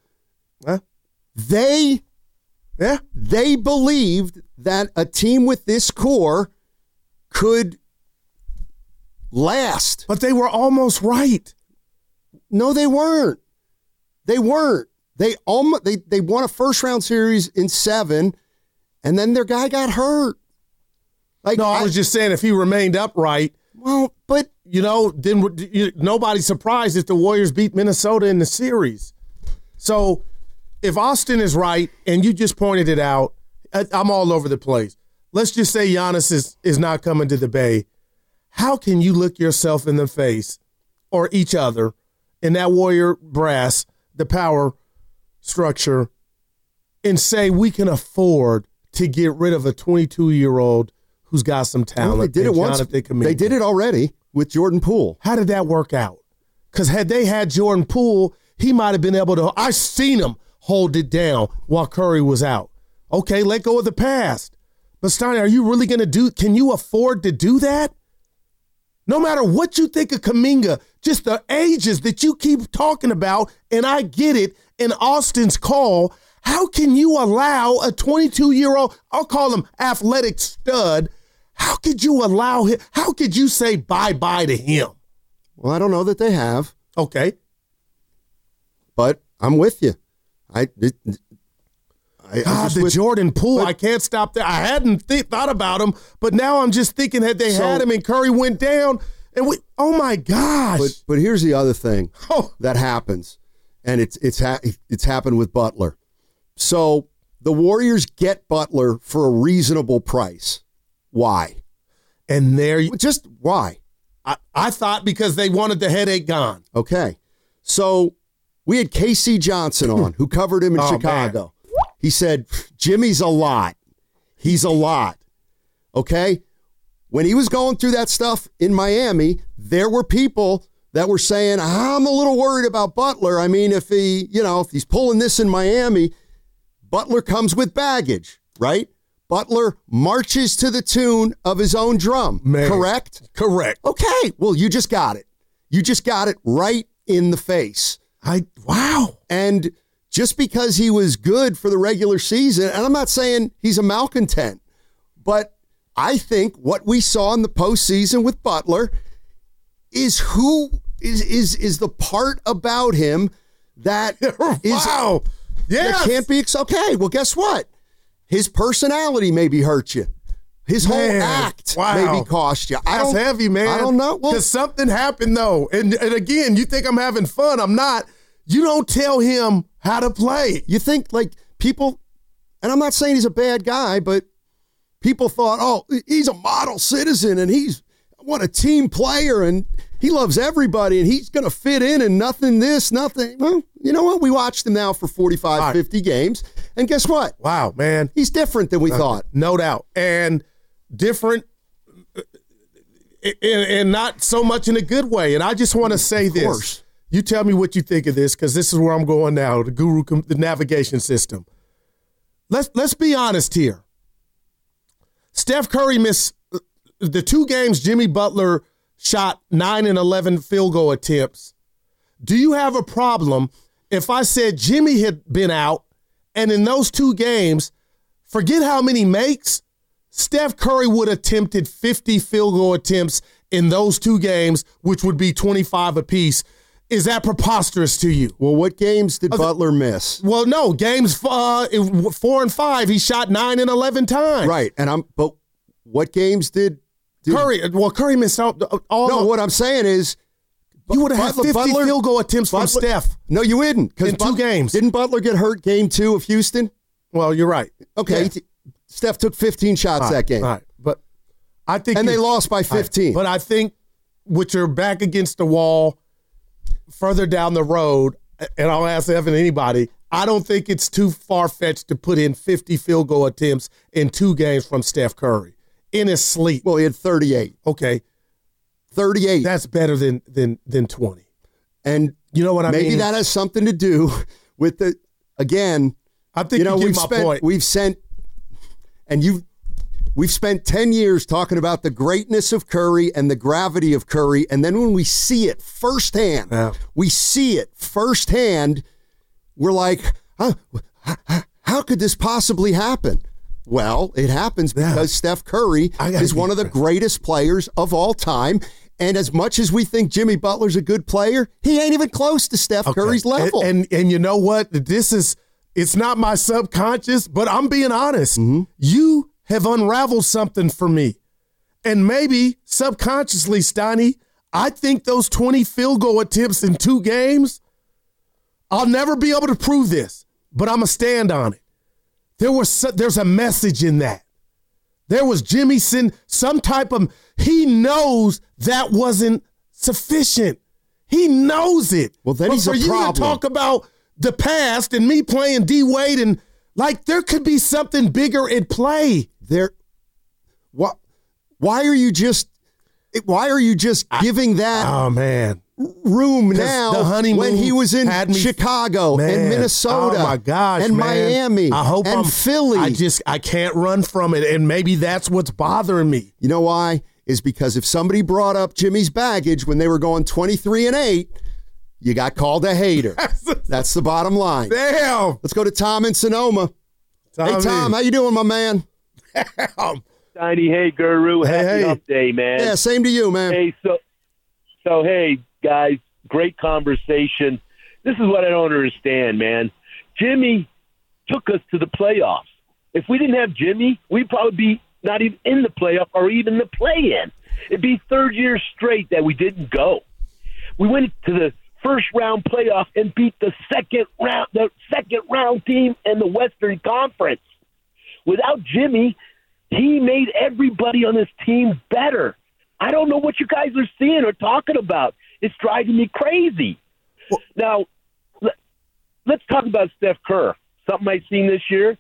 They believed that a team with this core could last. But they were almost right. No, they weren't. They weren't. They won a first-round series in 7, and then their guy got hurt. I was just saying if he remained upright. Well, but then nobody's surprised if the Warriors beat Minnesota in the series. So if Austin is right, and you just pointed it out, I'm all over the place. Let's just say Giannis is not coming to the Bay. How can you look yourself in the face or each other in that Warrior brass, the power structure, and say we can afford to get rid of a 22-year-old who's got some talent? They did it once. They did it already with Jordan Poole. How did that work out? Because had they had Jordan Poole, he might have been able to. I seen him hold it down while Curry was out. Okay, let go of the past. But Steiny, are you really going to do? Can you afford to do that? No matter what you think of Kuminga, just the ages that you keep talking about, and I get it, in Austin's call, how can you allow a 22-year-old, I'll call him athletic stud, how could you allow him, how could you say bye-bye to him? Well, I don't know that they have. Okay. But I'm with you. Jordan Poole, I can't stop there. I hadn't thought about him, but now I'm just thinking had they had him and Curry went down, and oh my gosh. But here's the other thing that happens, and it's happened with Butler. So the Warriors get Butler for a reasonable price. Why? And just why? I thought because they wanted the headache gone. Okay. So we had KC Johnson on, who covered him in Chicago. Man. He said, Jimmy's a lot. He's a lot. Okay? When he was going through that stuff in Miami, there were people that were saying, I'm a little worried about Butler. I mean, if he's pulling this in Miami, Butler comes with baggage, right? Butler marches to the tune of his own drum. Man. Correct? Correct. Okay. Well, you just got it. You just got it right in the face. Wow. And just because he was good for the regular season, and I'm not saying he's a malcontent, but I think what we saw in the postseason with Butler is is the part about him that is that can't be okay. Well, guess what? His personality maybe hurt you. His whole act maybe cost you. That's heavy, man. I don't know. Because something happened, though. And again, you think I'm having fun. I'm not. You don't tell him how to play. You think, like, people, and I'm not saying he's a bad guy, but people thought, oh, he's a model citizen and he's a team player. And he loves everybody and he's going to fit in and nothing this, nothing. Well, you know what? We watched him now for 45, 50 games. And guess what? Wow, man. He's different than we thought. No doubt. And different and not so much in a good way. And I just want to say this. You tell me what you think of this, because this is where I'm going now, the navigation system. Let's be honest here. Steph Curry missed the 2 games. Jimmy Butler shot 9 and 11 field goal attempts. Do you have a problem if I said Jimmy had been out and in those 2 games, forget how many makes, Steph Curry would have attempted 50 field goal attempts in those 2 games, which would be 25 apiece. Is that preposterous to you? Well, what games did Butler miss? Well, no, games 4 and 5, he shot 9 and 11 times. Right, but what games did Curry? Well, Curry missed out all. No, what I'm saying is, you would have had 50 field goal attempts from Steph. No, you wouldn't, because in 2 games. Didn't Butler get hurt game 2 of Houston? Well, you're right. Okay, yeah. Steph took 15 shots that game. All right, but I think they lost by 15. Right, but I think with your back against the wall, further down the road, and I'll ask Evan, anybody, I don't think it's too far-fetched to put in 50 field goal attempts in 2 games from Steph Curry in his sleep. Well, he had 38. Okay. 38. That's better than 20. And you know what I mean? Maybe that has something to do with the, again, I think we've spent 10 years talking about the greatness of Curry and the gravity of Curry, and then when we see it firsthand, we're like, how could this possibly happen? Well, it happens because Steph Curry is one of the greatest players of all time, and as much as we think Jimmy Butler's a good player, he ain't even close to Steph Curry's level. And you know what? It's not my subconscious, but I'm being honest. Mm-hmm. You have unraveled something for me. And maybe subconsciously, Steiny, I think those 20 field goal attempts in 2 games, I'll never be able to prove this, but I'm going to stand on it. There's a message in that. There was Jimmy some type of, he knows that wasn't sufficient. He knows it. Well, then he's a problem. For you to talk about the past and me playing D Wade and there could be something bigger at play. Why are you just giving that room now the honeymoon when he was in Chicago and Minnesota oh my gosh, and Miami and Philly? I can't run from it, and maybe that's what's bothering me. You know why? Is because if somebody brought up Jimmy's baggage when they were going 23-8, you got called a hater. That's the bottom line. Damn. Let's go to Tom in Sonoma. Hey, Tom, how you doing, my man? Tiny, hey, Guru. Happy Hump Day, man. Yeah, same to you, man. Hey, so hey, guys, great conversation. This is what I don't understand, man. Jimmy took us to the playoffs. If we didn't have Jimmy, we'd probably be not even in the playoff or even the play-in. It'd be 3rd year straight that we didn't go. We went to the first round playoff and beat the second round team in the Western Conference. Without Jimmy, he made everybody on this team better. I don't know what you guys are seeing or talking about. It's driving me crazy. Now, let's talk about Steph Kerr. Something I've seen this year.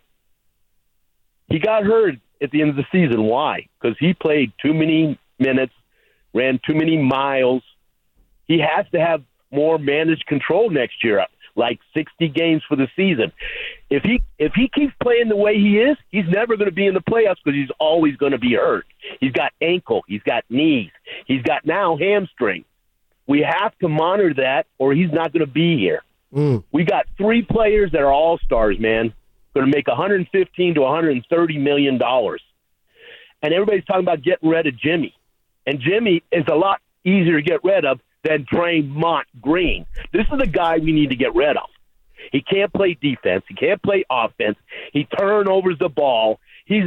He got hurt at the end of the season. Why? Because he played too many minutes, ran too many miles. He has to have more managed control next year, like 60 games for the season. If he keeps playing the way he is, he's never going to be in the playoffs because he's always going to be hurt. He's got ankle, he's got knees, he's got now hamstring. We have to monitor that, or he's not going to be here. We got 3 players that are all-stars, man, going to make $115 to $130 million. And everybody's talking about getting rid of Jimmy. And Jimmy is a lot easier to get rid of than Draymond Green. This is the guy we need to get rid of. He can't play defense. He can't play offense. He turnovers the ball. He's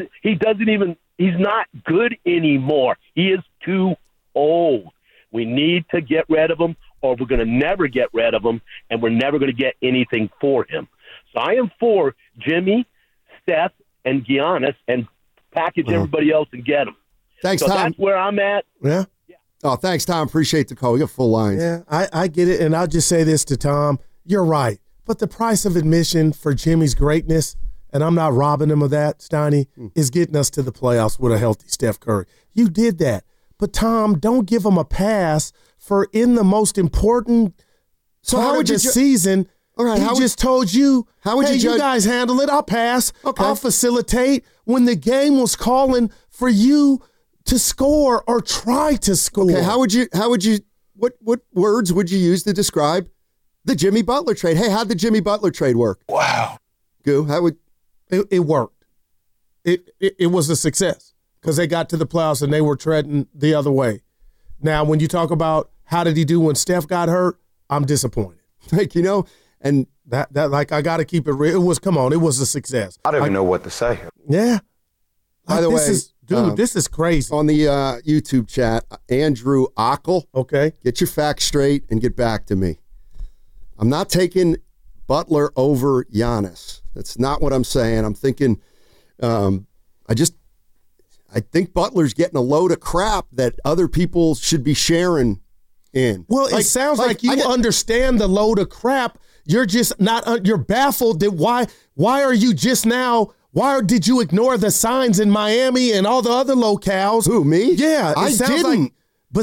not good anymore. He is too old. We need to get rid of him, or we're going to never get rid of him, and we're never going to get anything for him. So I am for Jimmy, Steph, and Giannis, and package everybody else and get them. Thanks, so Tom. That's where I'm at. Yeah. Oh, thanks, Tom. Appreciate the call. We got full lines. Yeah, I get it. And I'll just say this to Tom. You're right. But the price of admission for Jimmy's greatness, and I'm not robbing him of that, Steiny, is getting us to the playoffs with a healthy Steph Curry. You did that. But, Tom, don't give him a pass for in the most important part of the season. All right, he just told you, how would you guys handle it? I'll pass. Okay. I'll facilitate. When the game was calling for you to score or try to score. Okay, what words would you use to describe the Jimmy Butler trade? Hey, how'd the Jimmy Butler trade work? Wow. Goo, how would it worked? It was a success because they got to the playoffs and they were treading the other way. Now, when you talk about how did he do when Steph got hurt, I'm disappointed. Like, and that like I got to keep it real. It was a success. I don't even know what to say. Yeah. By the way, this is crazy. On the YouTube chat, Andrew Ockel. Okay. Get your facts straight and get back to me. I'm not taking Butler over Giannis. That's not what I'm saying. I'm thinking, I think Butler's getting a load of crap that other people should be sharing in. Well, it sounds like you understand the load of crap. You're just not, you're baffled that why are you just now, why did you ignore the signs in Miami and all the other locales? Who, me? Yeah. I didn't.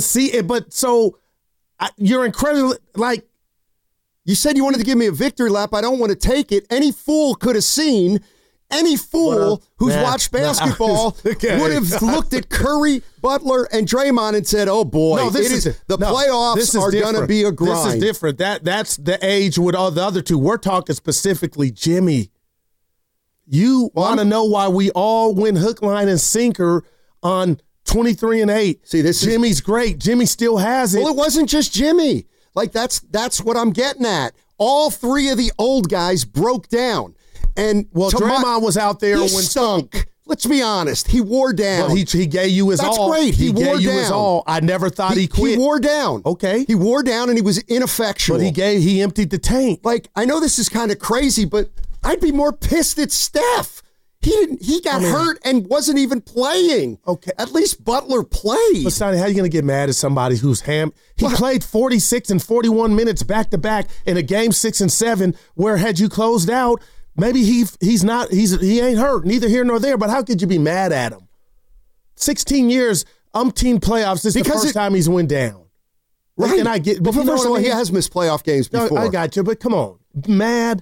You're incredibly, like. You said you wanted to give me a victory lap. I don't want to take it. Any fool could have seen. Any fool who's watched basketball would have looked at Curry, Butler, and Draymond and said, "Oh boy, playoffs are going to be a grind." This is different. That's the age with all the other two. We're talking specifically Jimmy. You want to know why we all went hook, line, and sinker on 23-8? See, Jimmy's great. Jimmy still has it. Well, it wasn't just Jimmy. Like that's what I'm getting at. All three of the old guys broke down. And Draymond was out there when stunk. Let's be honest. He wore down. Well, he gave you his all. That's great. He gave you his all. I never thought he quit. He wore down. Okay. He wore down and he was ineffectual. But he emptied the tank. Like, I know this is kind of crazy, but I'd be more pissed at Steph. He got hurt and wasn't even playing. Okay. At least Butler played. But Sonny, how are you going to get mad at somebody who's He played 46 and 41 minutes back to back in a game 6 and 7 where had you closed out, maybe he ain't hurt, neither here nor there, but how could you be mad at him? 16 years, umpteen playoffs, this is the first time he's went down. Right. And I get, but first of all, he has missed playoff games before. No, I got you, but come on. Mad.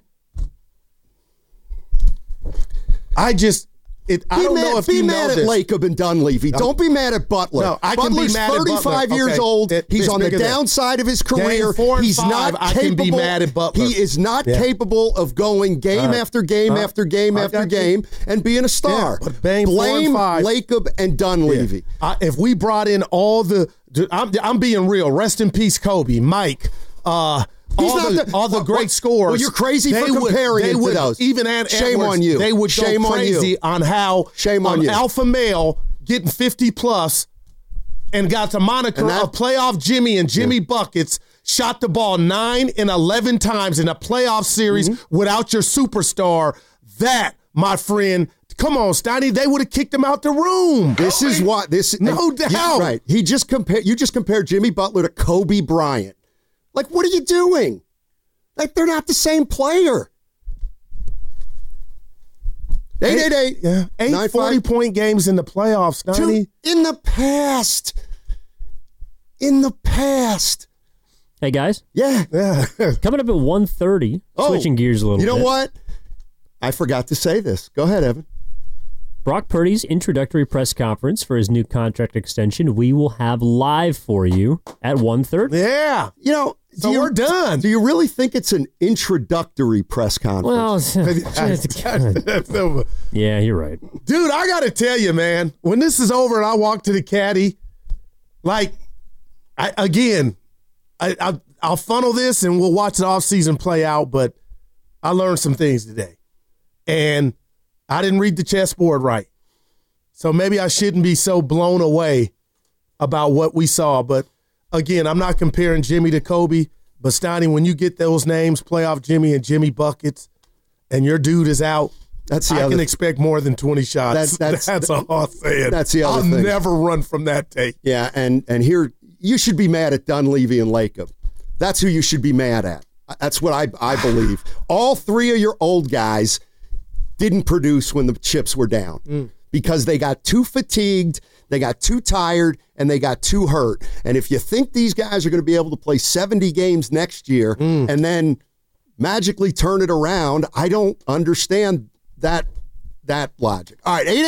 I don't know if you know this. Be mad at Lacob and Dunleavy. Don't be mad at Butler. No, I can be mad at Butler. 35 years old. He's on the downside of his career. He's not capable. I can be mad at Butler. He is not capable of going game after game after game after game and being a star. Yeah, but blame Lacob and Dunleavy. Yeah. If we brought in all the, I'm being real. Rest in peace, Kobe, Mike. All the great scores. Well, you're crazy for comparing him to those. Even at Shame Edwards, on you. They would go crazy on how alpha male getting 50+ and got the moniker of playoff Jimmy and Jimmy Buckets, shot the ball 9 and 11 times in a playoff series without your superstar. That, my friend, come on, Steiny, they would have kicked him out the room. This is what no doubt. Yeah, right. You just compared Jimmy Butler to Kobe Bryant. Like, what are you doing? Like, they're not the same player. 888. Yeah. 8 40-point games in the playoffs, Steiny. In the past. Hey, guys. Yeah. Coming up at 1:30, switching gears a little bit. You know what? I forgot to say this. Go ahead, Evan. Brock Purdy's introductory press conference for his new contract extension, we will have live for you at 1:30. Yeah. We're done. Do you really think it's an introductory press conference? Well, yeah, you're right. Dude, I got to tell you, man, when this is over and I walk to the caddy, like, I'll funnel this and we'll watch the offseason play out, but I learned some things today. And I didn't read the chessboard right. So maybe I shouldn't be so blown away about what we saw. But again, I'm not comparing Jimmy to Kobe. But Steiny, when you get those names, playoff Jimmy and Jimmy Buckets, and your dude is out, I can expect more than 20 shots. That's all I'm saying. That's the other thing. I'll never run from that take. Yeah, and here, you should be mad at Dunleavy and Lacob. That's who you should be mad at. That's what I believe. All three of your old guys didn't produce when the chips were down because they got too fatigued, they got too tired, and they got too hurt. And if you think these guys are going to be able to play 70 games next year and then magically turn it around, I don't understand that logic. All right,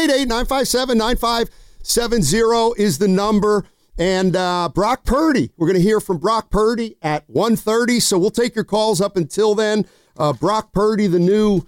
888-957-9570 is the number. And Brock Purdy, we're going to hear from Brock Purdy at 1:30, so we'll take your calls up until then. Brock Purdy, the new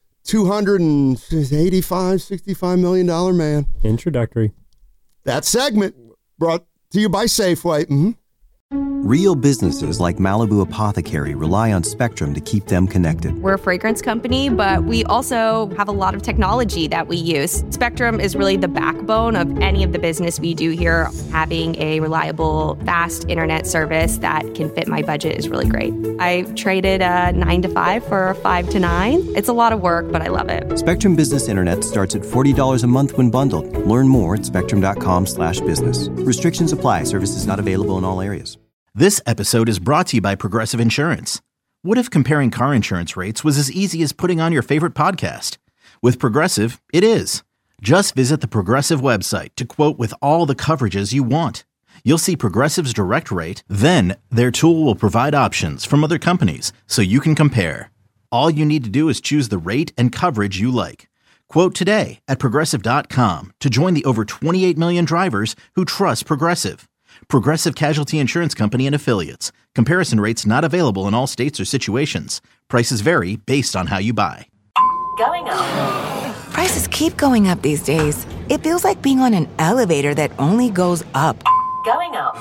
$65 million man. Introductory. That segment brought to you by Safeway. Real businesses like Malibu Apothecary rely on Spectrum to keep them connected. We're a fragrance company, but we also have a lot of technology that we use. Spectrum is really the backbone of any of the business we do here. Having a reliable, fast internet service that can fit my budget is really great. I traded a 9 to 5 for a 5 to 9. It's a lot of work, but I love it. Spectrum Business Internet starts at $40 a month when bundled. Learn more at spectrum.com/business. Restrictions apply. Services not available in all areas. This episode is brought to you by Progressive Insurance. What if comparing car insurance rates was as easy as putting on your favorite podcast? With Progressive, it is. Just visit the Progressive website to quote with all the coverages you want. You'll see Progressive's direct rate, then their tool will provide options from other companies so you can compare. All you need to do is choose the rate and coverage you like. Quote today at Progressive.com to join the over 28 million drivers who trust Progressive. Progressive Casualty Insurance Company and Affiliates. Comparison rates not available in all states or situations. Prices vary based on how you buy. Going up. Prices keep going up these days. It feels like being on an elevator that only goes up. Going up.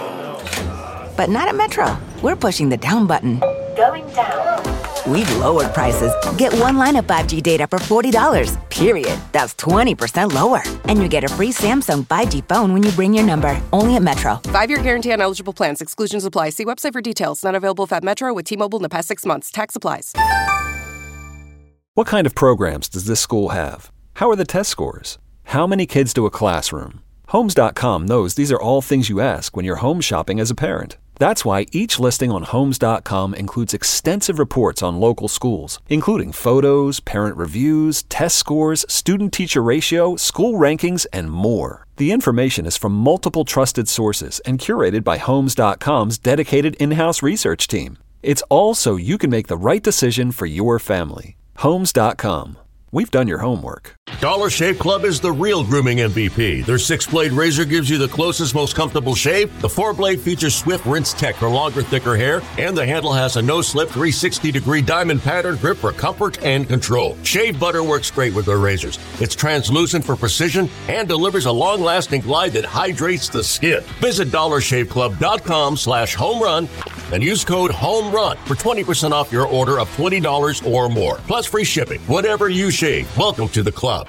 But not at Metro. We're pushing the down button. Going down. We've lowered prices. Get one line of 5G data for $40, period. That's 20% lower. And you get a free Samsung 5G phone when you bring your number. Only at Metro. 5-year guarantee on eligible plans. Exclusions apply. See website for details. Not available if at Metro with T-Mobile in the past 6 months. Tax applies. What kind of programs does this school have? How are the test scores? How many kids do a classroom? Homes.com knows these are all things you ask when you're home shopping as a parent. That's why each listing on Homes.com includes extensive reports on local schools, including photos, parent reviews, test scores, student-teacher ratio, school rankings, and more. The information is from multiple trusted sources and curated by Homes.com's dedicated in-house research team. It's all so you can make the right decision for your family. Homes.com. We've done your homework. Dollar Shave Club is the real grooming MVP. Their 6-blade razor gives you the closest, most comfortable shave. The 4-blade features Swift Rinse Tech for longer, thicker hair. And the handle has a no-slip 360-degree diamond pattern grip for comfort and control. Shave butter works great with their razors. It's translucent for precision and delivers a long-lasting glide that hydrates the skin. Visit dollarshaveclub.com/homerun and use code HOMERUN for 20% off your order of $20 or more. Plus free shipping. Whatever you shave, welcome to the club.